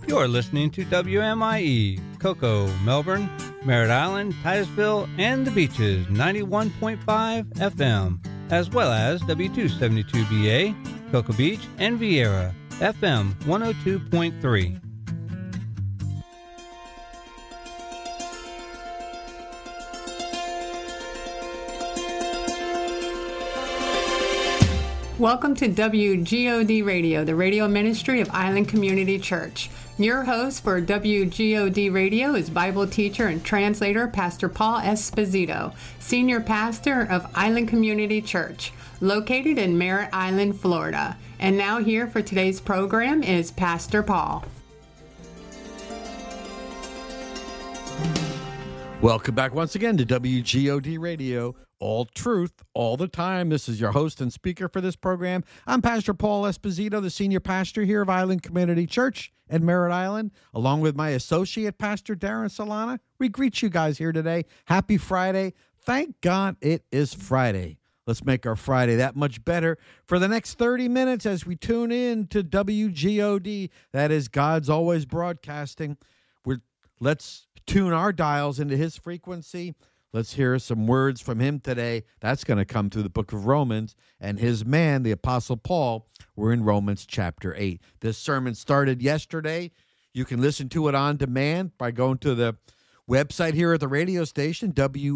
You're listening to WMIE, Cocoa, Melbourne, Merritt Island, Titusville, and the Beaches, 91.5 FM, as well as W272BA, Cocoa Beach, and Vieira, FM 102.3. Welcome to WGOD Radio, the radio ministry of Island Community Church. Your host for WGOD Radio is Bible teacher and translator Pastor Paul Esposito, senior pastor of Island Community Church, located in Merritt Island, Florida. And now here for today's program is Pastor Paul. Welcome back once again to WGOD Radio, all truth, all the time. This is your host and speaker for this program. I'm Pastor Paul Esposito, the senior pastor here of Island Community Church in Merritt Island, along with my associate pastor, Darren Solana. We greet you guys here today. Happy Friday. Thank God it is Friday. Let's make our Friday that much better for the next 30 minutes as we tune in to WGOD. That is God's Always Broadcasting. Let's tune our dials into his frequency. Let's hear some words from him today. That's going to come through the book of Romans. And his man, the Apostle Paul, we're in Romans chapter 8. This sermon started yesterday. You can listen to it on demand by going to the website here at the radio station,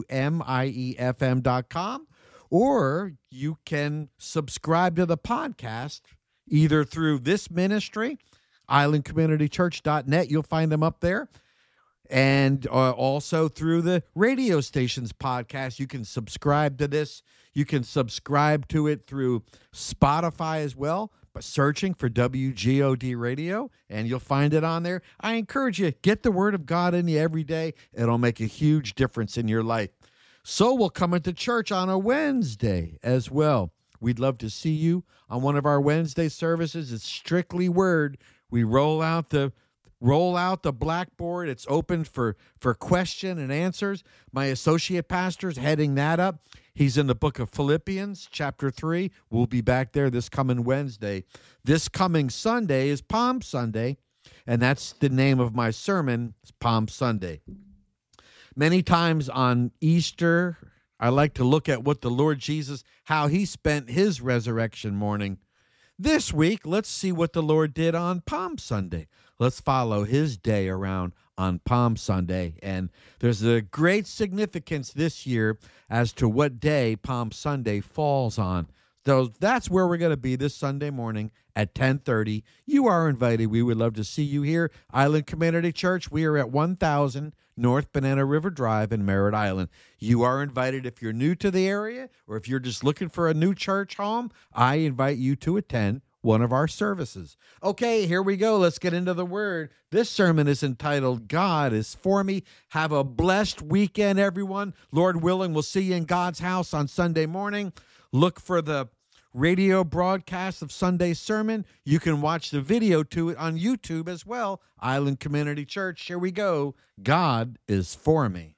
WMIEFM.com, or you can subscribe to the podcast either through this ministry, islandcommunitychurch.net. You'll find them up there. And also through the radio station's podcast. You can subscribe to this. You can subscribe to it through Spotify as well, by searching for WGOD Radio, and you'll find it on there. I encourage you, get the Word of God in you every day. It'll make a huge difference in your life. So we'll come into church on a Wednesday as well. We'd love to see you on one of our Wednesday services. It's strictly Word. We roll out the blackboard. It's open for question and answers. My associate pastor's heading that up. He's in the book of Philippians, chapter 3. We'll be back there this coming Wednesday. This coming Sunday is Palm Sunday, and that's the name of my sermon, Palm Sunday. Many times on Easter, I like to look at what the Lord Jesus, how he spent his resurrection morning. This week, let's see what the Lord did on Palm Sunday. Let's follow his day around on Palm Sunday. And there's a great significance this year as to what day Palm Sunday falls on. So that's where we're going to be this Sunday morning at 10:30. You are invited. We would love to see you here. Island Community Church, we are at 1000 North Banana River Drive in Merritt Island. You are invited if you're new to the area or if you're just looking for a new church home. I invite you to attend one of our services. Okay, here we go. Let's get into the word. This sermon is entitled, God is For Me. Have a blessed weekend, everyone. Lord willing, we'll see you in God's house on Sunday morning. Look for the radio broadcast of Sunday's sermon. You can watch the video to it on YouTube as well. Island Community Church. Here we go. God is for me.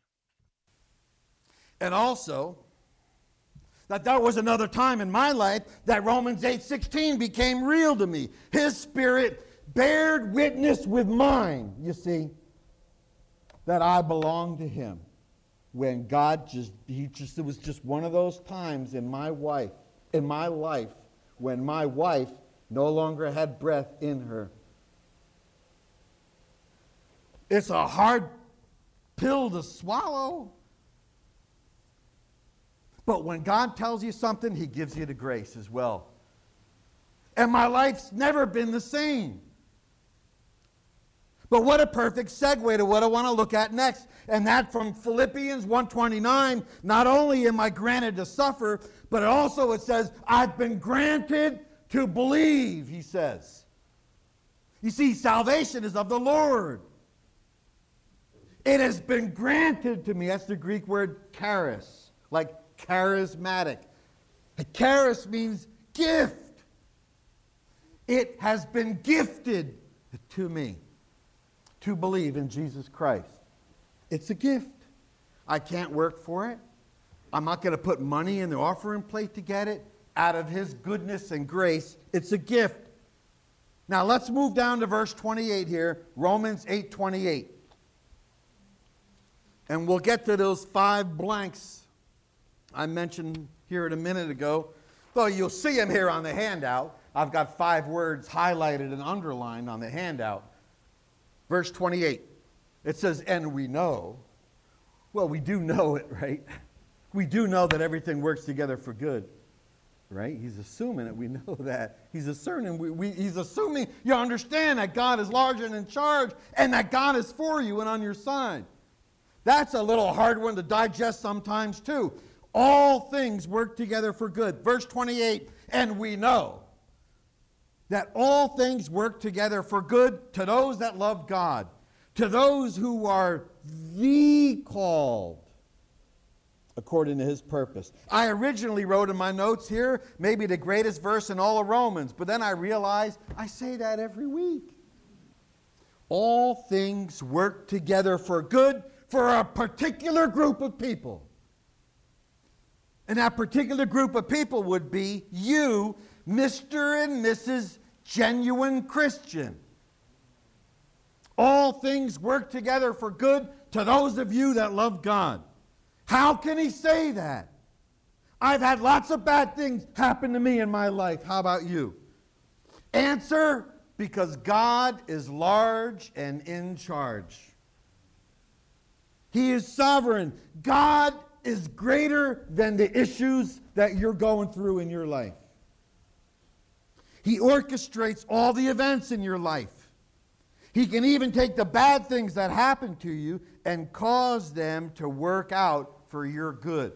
And also, that was another time in my life that Romans 8:16 became real to me. His Spirit bared witness with mine, you see, that I belong to him. When God it was just one of those times in my life when my wife no longer had breath in her. It's a hard pill to swallow. But when God tells you something, he gives you the grace as well. And my life's never been the same. But what a perfect segue to what I want to look at next. And that from Philippians 1:29, not only am I granted to suffer, but also it says, I've been granted to believe, he says. You see, salvation is of the Lord. It has been granted to me. That's the Greek word charis, like charismatic. Charis means gift. It has been gifted to me to believe in Jesus Christ. It's a gift. I can't work for it. I'm not going to put money in the offering plate to get it. Out of his goodness and grace, it's a gift. Now let's move down to verse 28 here, Romans 8:28. And we'll get to those 5 blanks I mentioned here a minute ago. Though you'll see them here on the handout. I've got 5 words highlighted and underlined on the handout. Verse 28. It says, and we know. Well, we do know it, right? We do know that everything works together for good. Right? He's assuming that we know that. He's assuming he's assuming you understand that God is large and in charge and that God is for you and on your side. That's a little hard one to digest sometimes too. All things work together for good. Verse 28, and we know that all things work together for good to those that love God, to those who are the called according to his purpose. I originally wrote in my notes here, maybe the greatest verse in all of Romans, but then I realized I say that every week. All things work together for good for a particular group of people. And that particular group of people would be you, Mr. and Mrs. Genuine Christian. All things work together for good to those of you that love God. How can he say that? I've had lots of bad things happen to me in my life. How about you? Answer, because God is large and in charge. He is sovereign. God is greater than the issues that you're going through in your life. He orchestrates all the events in your life. He can even take the bad things that happen to you and cause them to work out for your good.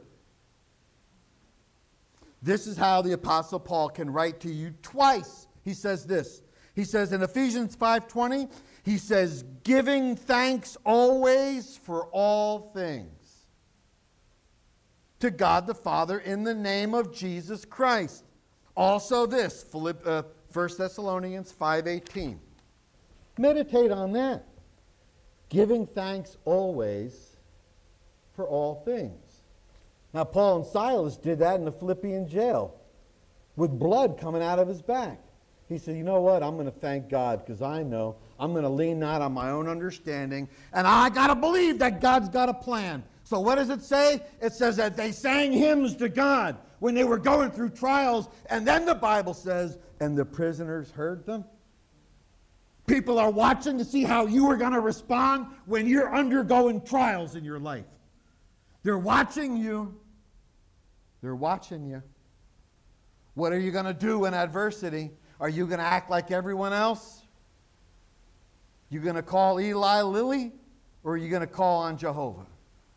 This is how the Apostle Paul can write to you twice. He says this. He says in Ephesians 5:20, he says, giving thanks always for all things to God the Father in the name of Jesus Christ. Also this, 1 Thessalonians 5:18. Meditate on that. Giving thanks always for all things. Now, Paul and Silas did that in the Philippian jail with blood coming out of his back. He said, you know what? I'm going to thank God because I know I'm going to lean not on my own understanding, and I got to believe that God's got a plan. So what does it say? It says that they sang hymns to God when they were going through trials, and then the Bible says, and the prisoners heard them. People are watching to see how you are going to respond when you're undergoing trials in your life. They're watching you. They're watching you. What are you going to do in adversity? Are you going to act like everyone else? You going to call Eli Lilly, or are you going to call on Jehovah?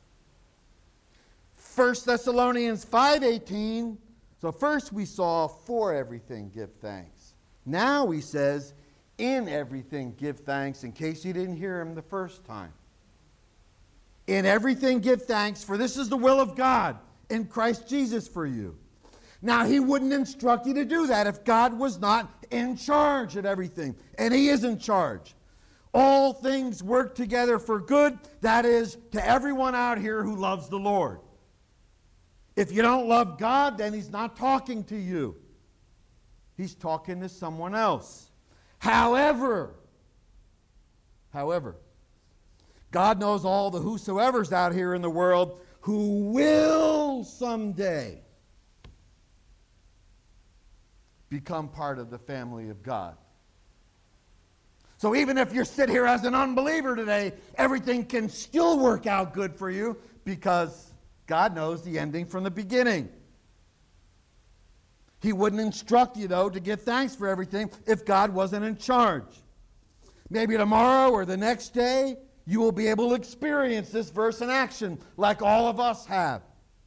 1 Thessalonians 5:18. So first we saw for everything give thanks. Now he says in everything give thanks, in case you didn't hear him the first time. In everything give thanks, for this is the will of God in Christ Jesus for you. Now, he wouldn't instruct you to do that if God was not in charge of everything. And he is in charge. All things work together for good, that is, to everyone out here who loves the Lord. If you don't love God, then he's not talking to you. He's talking to someone else. However, God knows all the whosoever's out here in the world who will someday become part of the family of God. So even if you sit here as an unbeliever today, everything can still work out good for you because God knows the ending from the beginning. He wouldn't instruct you, though, to give thanks for everything if God wasn't in charge. Maybe tomorrow or the next day, you will be able to experience this verse in action like all of us have.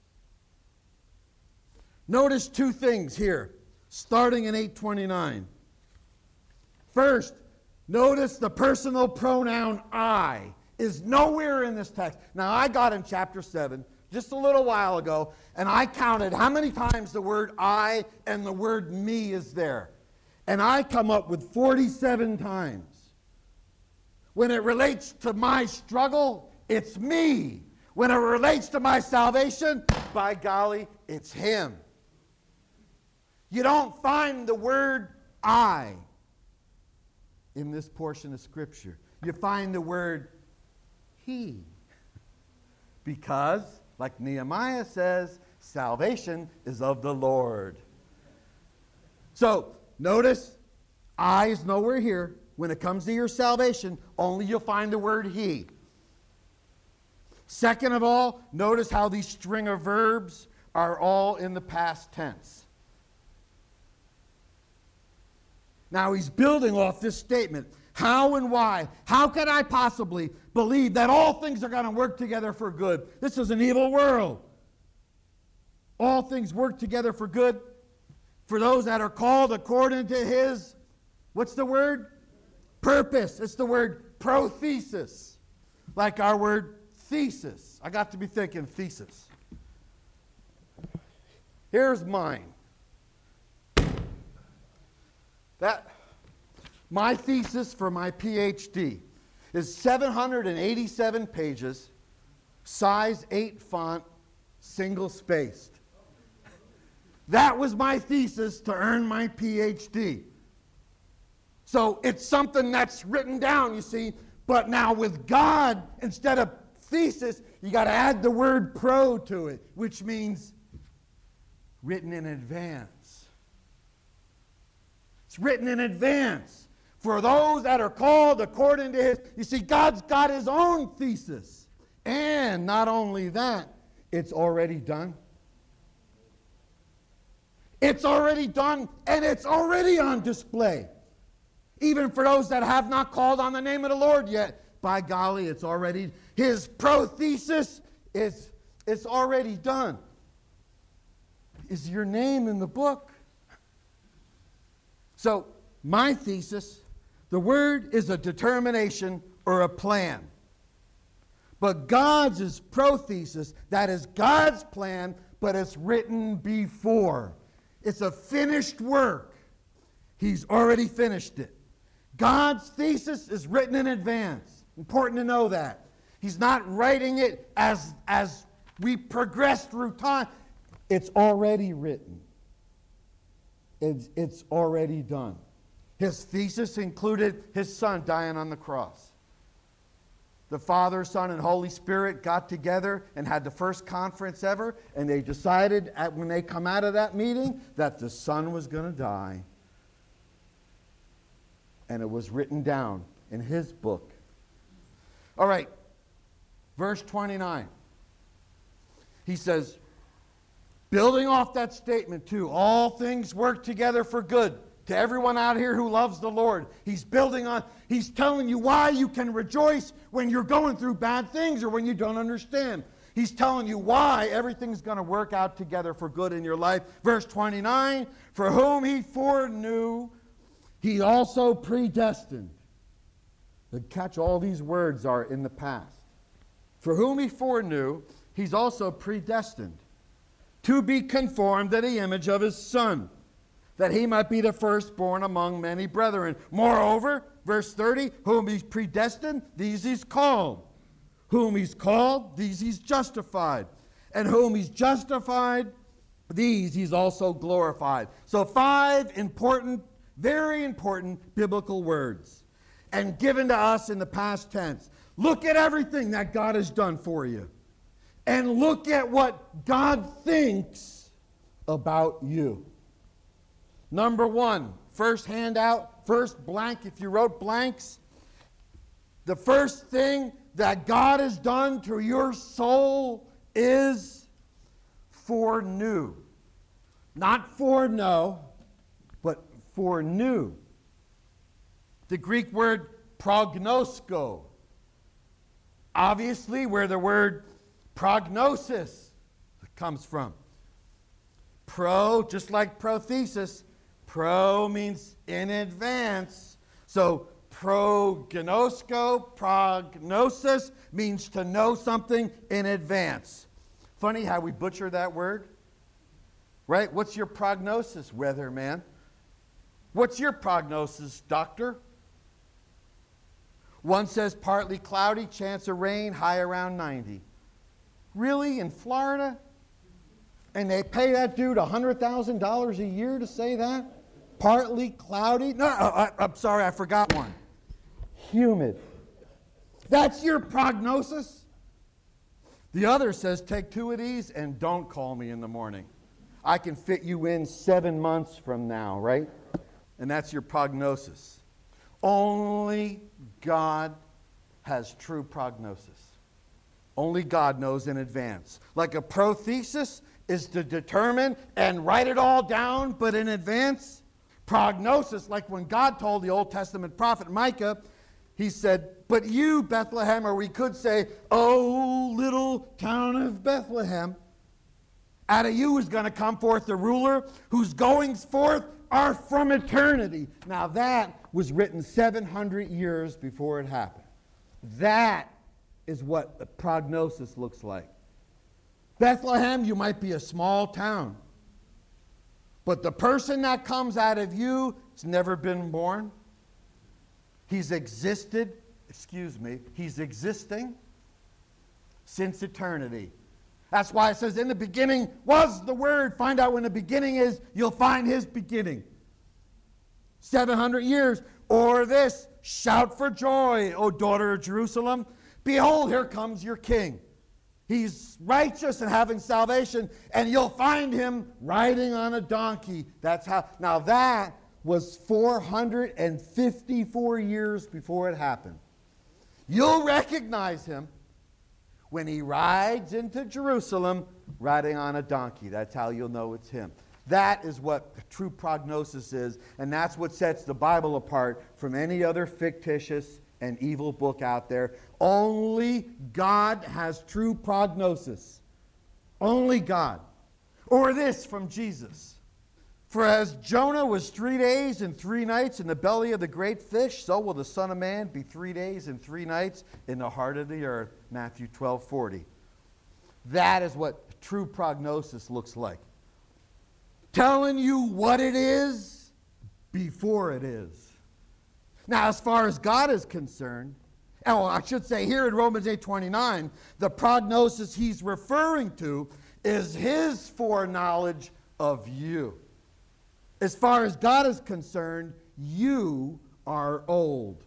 Notice two things here, starting in 8:29. First, notice the personal pronoun I is nowhere in this text. Now, I got in chapter 7 just a little while ago, and I counted how many times the word I and the word me is there. And I come up with 47 times. When it relates to my struggle, it's me. When it relates to my salvation, by golly, it's him. You don't find the word I in this portion of Scripture? You find the word he. Because, like Nehemiah says, salvation is of the Lord. So, notice, I is nowhere here. When it comes to your salvation, only you'll find the word he. Second of all, notice how these string of verbs are all in the past tense. Now he's building off this statement. How and why? How can I possibly believe that all things are going to work together for good? This is an evil world. All things work together for good for those that are called according to his, what's the word? Purpose. It's the word prothesis. Like our word thesis. I got to be thinking thesis. Here's mine. My thesis for my PhD is 787 pages, size 8 font, single-spaced. That was my thesis to earn my PhD. So it's something that's written down, you see, but now with God, instead of thesis, you got to add the word pro to it, which means written in advance. It's written in advance for those that are called according to his. You see, God's got his own thesis. And not only that, it's already done. It's already done, and it's already on display. Even for those that have not called on the name of the Lord yet, by golly, it's already, his prothesis is already done. Is your name in the book? So, my thesis, the word is a determination or a plan. But God's is prothesis, that is God's plan, but it's written before. It's a finished work. He's already finished it. God's thesis is written in advance. Important to know that. He's not writing it as we progress through time. It's already written. It's already done. His thesis included his son dying on the cross. The Father, Son, and Holy Spirit got together and had the first conference ever, and they decided when they come out of that meeting that the Son was going to die. And it was written down in his book. All right, verse 29. He says, building off that statement too, all things work together for good to everyone out here who loves the Lord. He's telling you why you can rejoice when you're going through bad things or when you don't understand. He's telling you why everything's going to work out together for good in your life. Verse 29, for whom he foreknew, he also predestined. The catch, all these words are in the past. For whom he foreknew, he's also predestined to be conformed to the image of his Son, that he might be the firstborn among many brethren. Moreover, verse 30, whom he's predestined, these he's called. Whom he's called, these he's justified. And whom he's justified, these he's also glorified. So 5 important, very important biblical words. And given to us in the past tense. Look at everything that God has done for you. And look at what God thinks about you. Number 1, first handout, first blank, if you wrote blanks. The first thing that God has done to your soul is foreknew. Not foreknow, but foreknew. The Greek word prognosko. Obviously, where the word prognosis comes from. Pro, just like prothesis, pro means in advance. So prognosko, prognosis, means to know something in advance. Funny how we butcher that word. Right? What's your prognosis, weatherman? What's your prognosis, doctor? One says partly cloudy, chance of rain, high around 90. Really? In Florida? And they pay that dude $100,000 a year to say that? Partly cloudy? No, I'm sorry, I forgot one. humid. That's your prognosis. The other says, take 2 of these and don't call me in the morning. I can fit you in 7 months from now, right? And that's your prognosis. Only God has true prognosis. Only God knows in advance. Like a prothesis is to determine and write it all down, but in advance. Prognosis, like when God told the Old Testament prophet Micah, he said, but you, Bethlehem, or we could say, oh, little town of Bethlehem, out of you is going to come forth the ruler whose goings forth are from eternity. Now that was written 700 years before it happened. That is what the prognosis looks like. Bethlehem, you might be a small town, but the person that comes out of you has never been born. He's existed, he's existing since eternity. That's why it says, in the beginning was the Word. Find out when the beginning is, you'll find His beginning. 700 years. Or this, shout for joy, O daughter of Jerusalem. Behold, here comes your King. He's righteous and having salvation, and you'll find Him riding on a donkey. That's how. Now that was 454 years before it happened. You'll recognize Him when He rides into Jerusalem riding on a donkey. That's how you'll know it's Him. That is what true prognosis is, and that's what sets the Bible apart from any other fictitious and evil book out there. Only God has true prognosis. Only God. Or this from Jesus. For as Jonah was 3 days and 3 nights in the belly of the great fish, so will the Son of Man be 3 days and 3 nights in the heart of the earth. Matthew 12:40. That is what true prognosis looks like. Telling you what it is before it is. Now, as far as God is concerned, I should say here in Romans 8:29, the prognosis he's referring to is His foreknowledge of you. As far as God is concerned, you are old.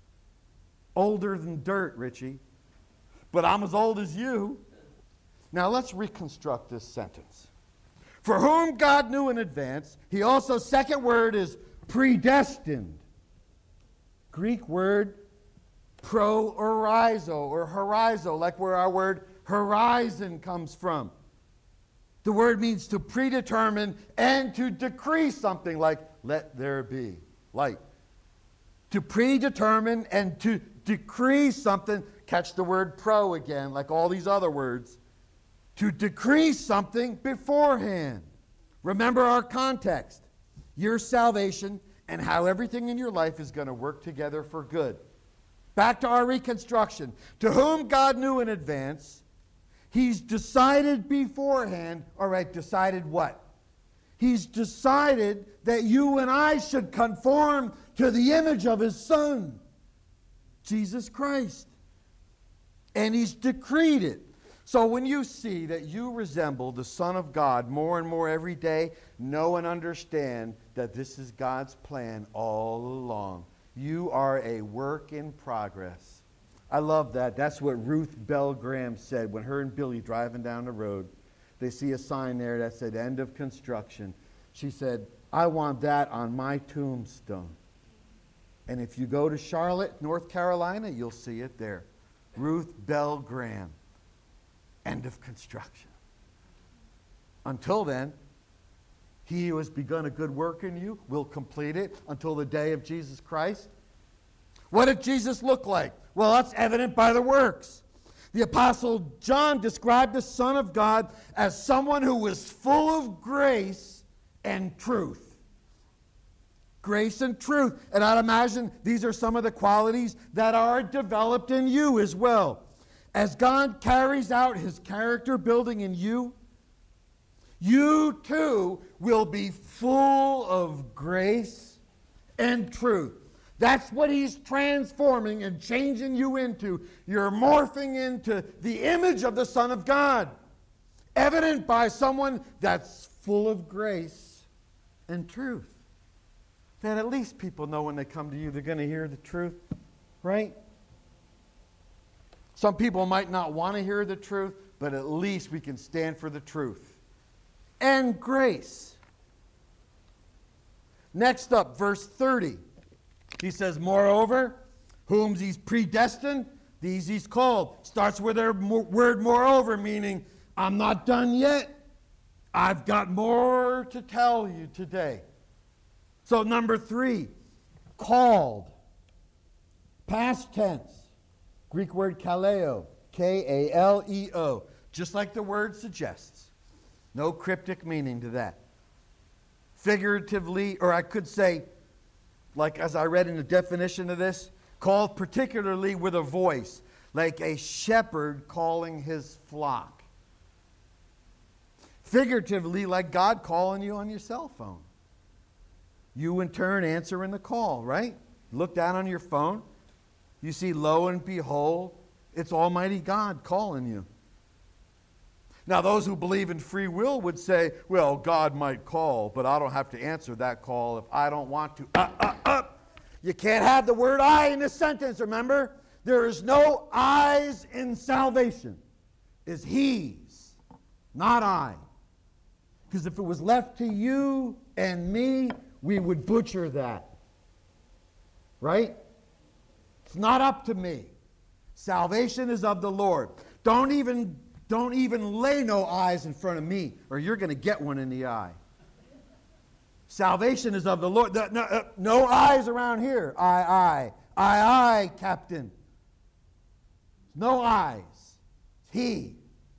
Older than dirt, Richie. But I'm as old as you. Now let's reconstruct this sentence. For whom God knew in advance, He also, second word is predestined. Greek word pro-orizo or horizo, like where our word horizon comes from. The word means to predetermine and to decree something, like let there be light. To predetermine and to decree something, catch the word pro again, like all these other words. To decree something beforehand. Remember our context. Your salvation and how everything in your life is going to work together for good. Back to our reconstruction. To whom God knew in advance, He's decided beforehand. All right, decided what? He's decided that you and I should conform to the image of His Son, Jesus Christ. And He's decreed it. So when you see that you resemble the Son of God more and more every day, know and understand that this is God's plan all along. You are a work in progress. I love that. That's what Ruth Bell Graham said when her and Billy driving down the road. They see a sign there that said end of construction. She said, I want that on my tombstone. And if you go to Charlotte, North Carolina, you'll see it there. Ruth Bell Graham. End of construction. Until then, He who has begun a good work in you will complete it until the day of Jesus Christ. What did Jesus look like? Well, that's evident by the works. The Apostle John described the Son of God as someone who was full of grace and truth. Grace and truth. And I'd imagine these are some of the qualities that are developed in you as well. As God carries out His character building in you, you too will be full of grace and truth. That's what He's transforming and changing you into. You're morphing into the image of the Son of God, evident by someone that's full of grace and truth. That at least people know when they come to you, they're going to hear the truth. right? Some people might not want to hear the truth, but at least we can stand for the truth. And grace. Next up, verse 30. He says, moreover, whom he's predestined, these he's called. Starts with their word moreover, meaning, I'm not done yet. I've got more to tell you today. So number 3, called. Past tense. Greek word kaleo. K-A-L-E-O. Just like the word suggests. No cryptic meaning to that. Figuratively, or I could say, like as I read in the definition of this, called particularly with a voice, like a shepherd calling his flock. Figuratively, like God calling you on your cell phone. You in turn answering the call, right? Look down on your phone. You see, lo and behold, it's Almighty God calling you. Now, those who believe in free will would say, well, God might call, but I don't have to answer that call if I don't want to. You can't have the word I in this sentence, remember? There is no I's in salvation. It's He's, not I. Because if it was left to you and me, we would butcher that. Right? It's not up to me. Salvation is of the Lord. Don't even lay no eyes in front of me, or you're going to get one in the eye. Salvation is of the Lord. No eyes around here. I, Captain. No eyes. He.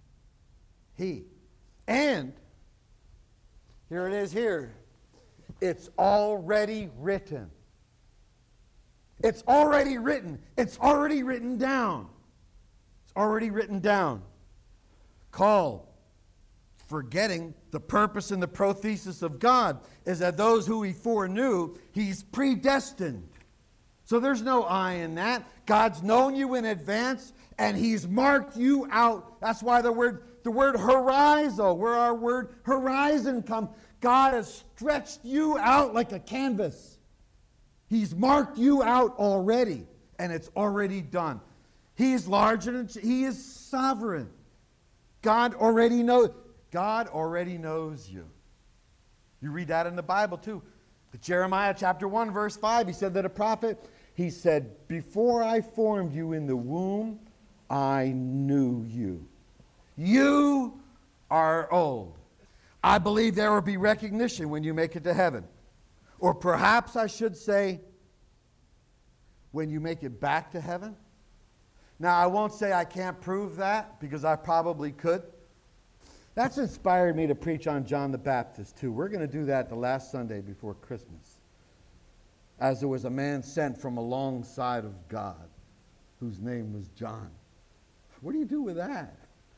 And, here it is here. It's already written. It's already written. It's already written down. It's already written down. Called. Forgetting the purpose and the prothesis of God is that those who he foreknew, he's predestined. So there's no I in that. God's known you in advance, and he's marked you out. That's why the word horizo, where our word horizon comes, God has stretched you out like a canvas. He's marked you out already, and it's already done. He's large and he is sovereign. God already knows you. You read that in the Bible too. Jeremiah chapter 1 verse 5, he said that a prophet, he said, before I formed you in the womb, I knew you. You are old. I believe there will be recognition when you make it to heaven. Or perhaps I should say, when you make it back to heaven. Now, I won't say I can't prove that, because I probably could. That's inspired me to preach on John the Baptist, too. We're going to do that the last Sunday before Christmas. As there was a man sent from alongside of God, whose name was John. What do you do with that?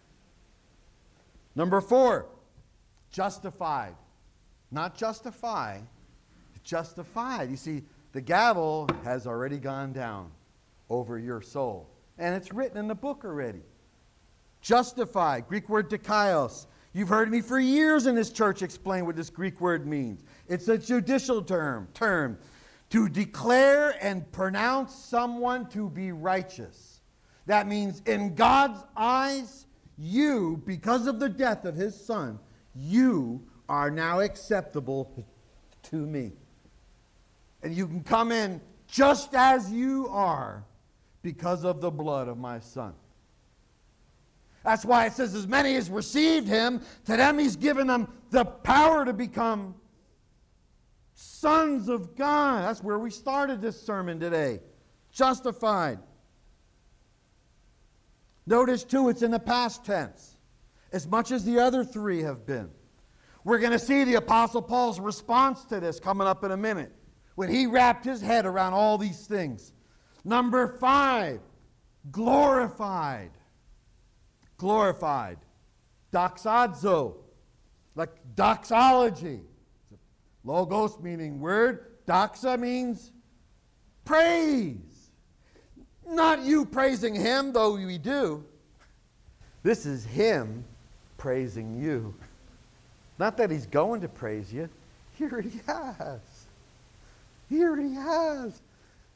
Number 4, justified. Not justify, justified. You see, the gavel has already gone down over your soul. And it's written in the book already. Justified, Greek word dikaios. You've heard me for years in this church explain what this Greek word means. It's a judicial term. To declare and pronounce someone to be righteous. That means in God's eyes, you, because of the death of his son, you are now acceptable to me. And you can come in just as you are because of the blood of my son. That's why it says, as many as received him, to them he's given them the power to become sons of God. That's where we started this sermon today. Justified. Notice, too, it's in the past tense, as much as the other 3 have been. We're going to see the Apostle Paul's response to this coming up in a minute, when he wrapped his head around all these things. Number 5, glorified. Glorified. Doxazo, like doxology. Logos meaning word. Doxa means praise. Not you praising him, though we do. This is him praising you. Not that he's going to praise you. He already has. He already has.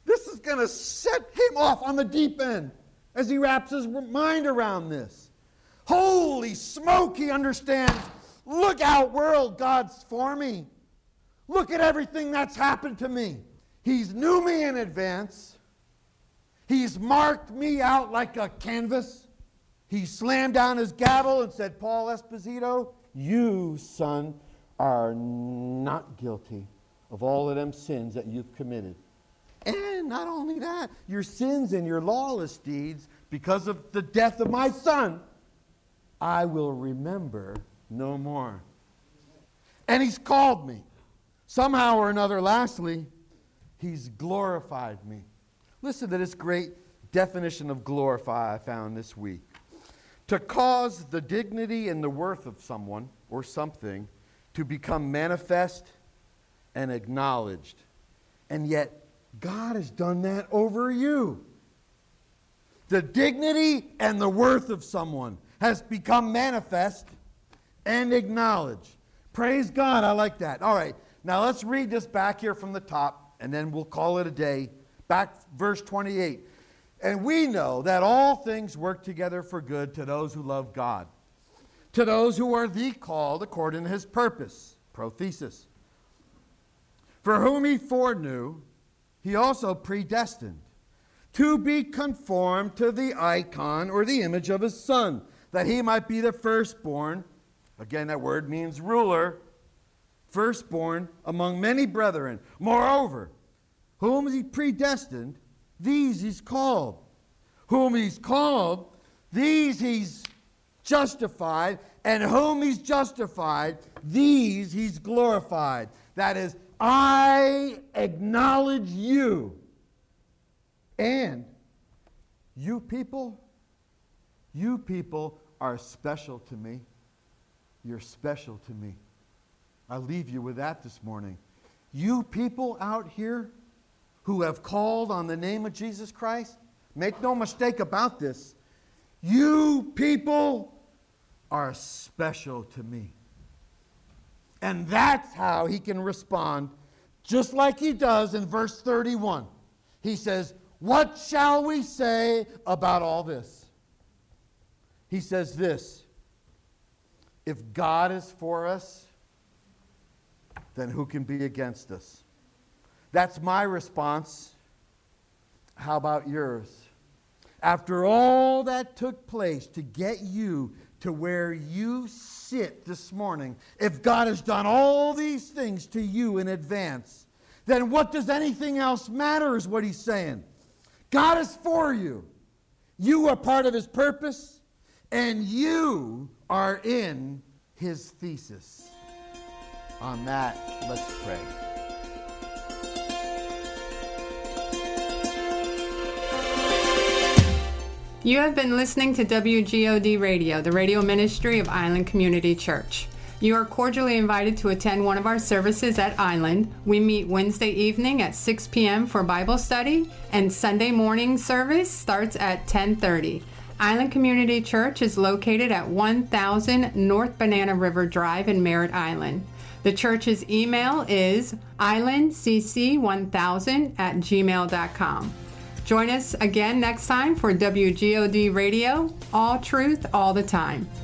This is going to set him off on the deep end as he wraps his mind around this. Holy smoke, he understands. Look out, world, God's for me. Look at everything that's happened to me. He's knew me in advance. He's marked me out like a canvas. He slammed down his gavel and said, Paul Esposito, you, son, are not guilty of all of them sins that you've committed. And not only that, your sins and your lawless deeds, because of the death of my son, I will remember no more. And he's called me. Somehow or another, lastly, he's glorified me. Listen to this great definition of glorify I found this week. To cause the dignity and the worth of someone or something to become manifest and acknowledged. And yet, God has done that over you. The dignity and the worth of someone has become manifest and acknowledged. Praise God, I like that. All right, now let's read this back here from the top, and then we'll call it a day. Back verse 28. And we know that all things work together for good to those who love God, to those who are the called according to his purpose, prothesis. For whom he foreknew, he also predestined to be conformed to the icon or the image of his Son, that he might be the firstborn. Again, that word means ruler. Firstborn among many brethren. Moreover, whom he predestined, these he's called. Whom he's called, these he's justified. And whom he's justified, these he's glorified. That is, I acknowledge you. And you people are special to me. You're special to me. I leave you with that this morning. You people out here who have called on the name of Jesus Christ, make no mistake about this. You people are special to me. And that's how he can respond, just like he does in verse 31. He says, what shall we say about all this? He says this, if God is for us, then who can be against us? That's my response. How about yours? After all that took place to get you to where you sit this morning, if God has done all these things to you in advance, then what does anything else matter is what he's saying. God is for you. You are part of his purpose, and you are in his thesis. On that, let's pray. You have been listening to WGOD Radio, the radio ministry of Island Community Church. You are cordially invited to attend one of our services at Island. We meet Wednesday evening at 6 p.m. for Bible study, and Sunday morning service starts at 10:30. Island Community Church is located at 1000 North Banana River Drive in Merritt Island. The church's email is islandcc1000@gmail.com. Join us again next time for WGOD Radio, all truth, all the time.